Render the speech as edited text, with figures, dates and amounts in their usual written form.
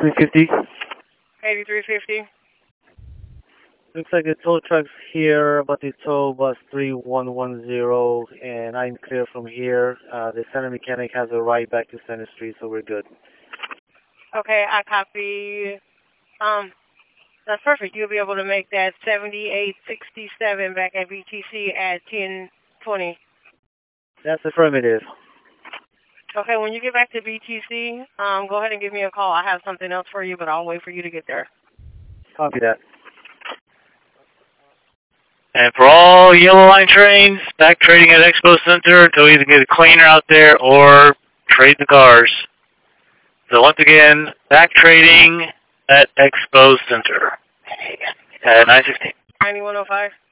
8350. 8350. Looks like the tow truck's here, but the tow bus 3110, and I'm clear from here. The center mechanic has a ride back to Center Street, so we're good. Okay, I copy. That's perfect. You'll be able to make that 7867 back at BTC at 10:20. That's affirmative. Okay, when you get back to BTC, go ahead and give me a call. I have something else for you, but I'll wait for you to get there. Copy that. And for all Yellow Line trains, back trading at Expo Center to either get a cleaner out there or trade the cars. So once again, back trading at Expo Center at 9:16. 9105.